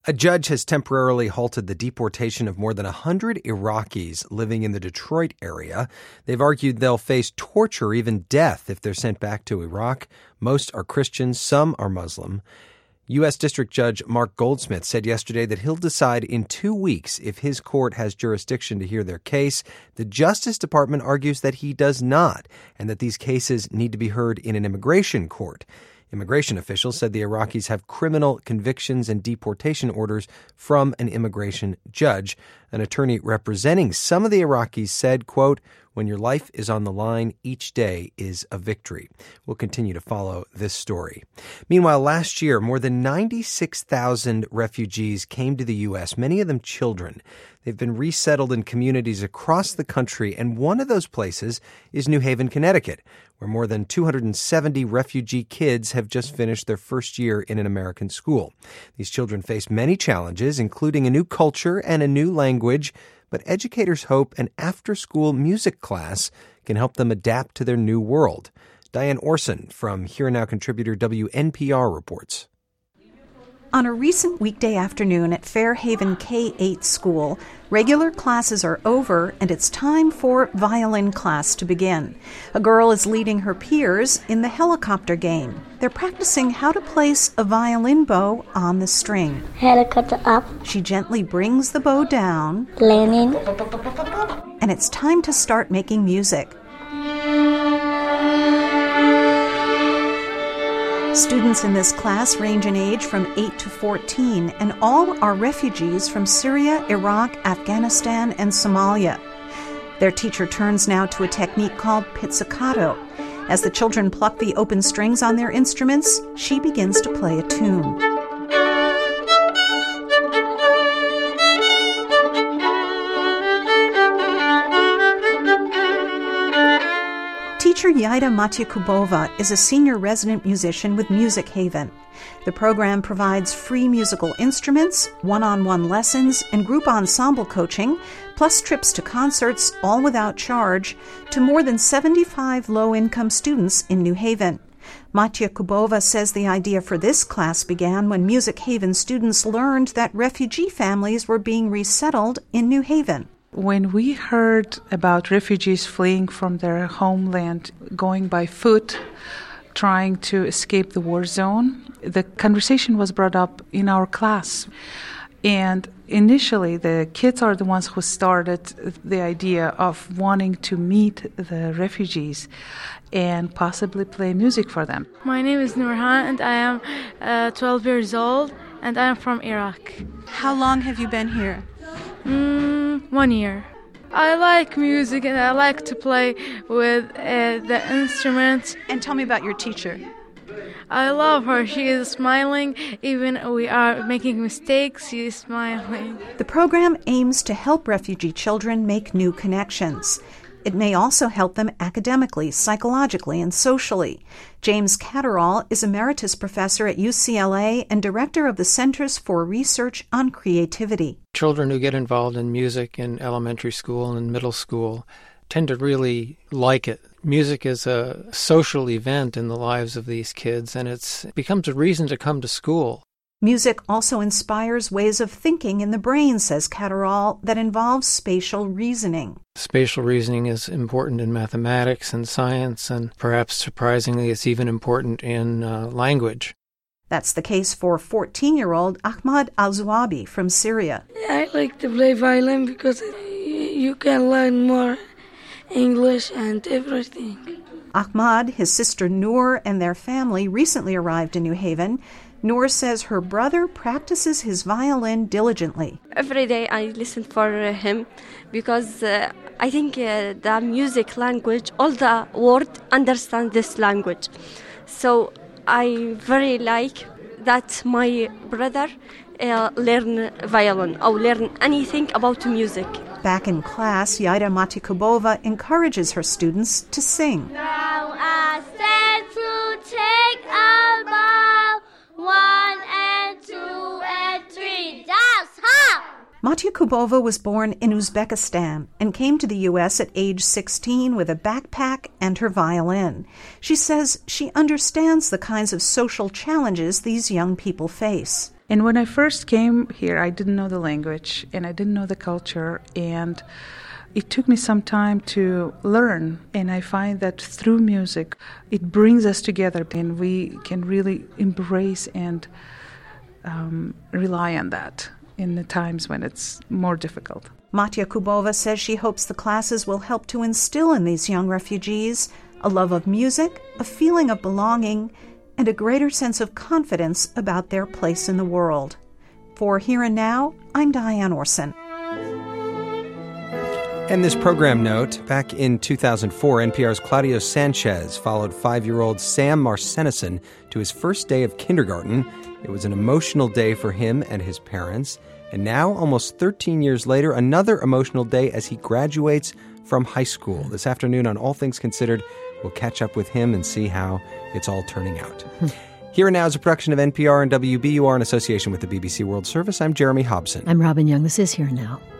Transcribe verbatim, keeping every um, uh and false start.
A judge has temporarily halted the deportation of more than one hundred Iraqis living in the Detroit area. They've argued they'll face torture, even death, if they're sent back to Iraq. Most are Christians, some are Muslim. U S. District Judge Mark Goldsmith said yesterday that he'll decide in two weeks if his court has jurisdiction to hear their case. The Justice Department argues that he does not, and that these cases need to be heard in an immigration court. Immigration officials said the Iraqis have criminal convictions and deportation orders from an immigration judge. An attorney representing some of the Iraqis said, quote, "When your life is on the line, each day is a victory." We'll continue to follow this story. Meanwhile, last year, more than ninety-six thousand refugees came to the U S, many of them children. They've been resettled in communities across the country, and one of those places is New Haven, Connecticut, where more than two hundred seventy refugee kids have just finished their first year in an American school. These children face many challenges, including a new culture and a new language, but educators hope an after-school music class can help them adapt to their new world. Diane Orson from Here and Now contributor W N P R reports. On a recent weekday afternoon at Fairhaven K eight school, regular classes are over and it's time for violin class to begin. A girl is leading her peers in the helicopter game. They're practicing how to place a violin bow on the string. Helicopter up. She gently brings the bow down. Landing. And it's time to start making music. Students in this class range in age from eight to fourteen, and all are refugees from Syria, Iraq, Afghanistan, and Somalia. Their teacher turns now to a technique called pizzicato. As the children pluck the open strings on their instruments, she begins to play a tune. Teacher Yaida Matyakubova is a senior resident musician with Music Haven. The program provides free musical instruments, one-on-one lessons, and group ensemble coaching, plus trips to concerts, all without charge, to more than seventy-five low-income students in New Haven. Matyakubova says the idea for this class began when Music Haven students learned that refugee families were being resettled in New Haven. When we heard about refugees fleeing from their homeland, going by foot, trying to escape the war zone, the conversation was brought up in our class. And initially, the kids are the ones who started the idea of wanting to meet the refugees and possibly play music for them. My name is Nurhan, and I am uh, twelve years old, and I am from Iraq. How long have you been here? Mm, one year. I like music and I like to play with uh, the instruments. And tell me about your teacher. I love her. She is smiling. Even we are making mistakes, she is smiling. The program aims to help refugee children make new connections. It may also help them academically, psychologically, and socially. James Catterall is emeritus professor at U C L A and director of the Centers for Research on Creativity. Children who get involved in music in elementary school and middle school tend to really like it. Music is a social event in the lives of these kids, and it's, it becomes a reason to come to school. Music also inspires ways of thinking in the brain, says Catterall, that involves spatial reasoning. Spatial reasoning is important in mathematics and science, and perhaps surprisingly, it's even important in uh, language. That's the case for fourteen-year-old Ahmad Al-Zuabi from Syria. I like to play violin because you can learn more English and everything. Ahmad, his sister Noor, and their family recently arrived in New Haven. Noor says her brother practices his violin diligently. Every day I listen for uh, him because uh, I think uh, the music language, all the world understand this language. So I very like that my brother uh, learn violin or learn anything about music. Back in class, Yaida Matyakubova encourages her students to sing. Now I stand to take a bow. One and two and three, that's ha! Matyakubova was born in Uzbekistan and came to the U S at age sixteen with a backpack and her violin. She says she understands the kinds of social challenges these young people face. And when I first came here, I didn't know the language and I didn't know the culture, and it took me some time to learn. And I find that through music, it brings us together and we can really embrace and um, rely on that in the times when it's more difficult. Matya Kubova says she hopes the classes will help to instill in these young refugees a love of music, a feeling of belonging, and a greater sense of confidence about their place in the world. For Here and Now, I'm Diane Orson. And this program note, back in two thousand four, N P R's Claudio Sanchez followed five-year-old Sam Marcenison to his first day of kindergarten. It was an emotional day for him and his parents. And now, almost thirteen years later, another emotional day as he graduates from high school. This afternoon on All Things Considered, we'll catch up with him and see how it's all turning out. Here and Now is a production of N P R and W B U R in association with the B B C World Service. I'm Jeremy Hobson. I'm Robin Young. This is Here and Now.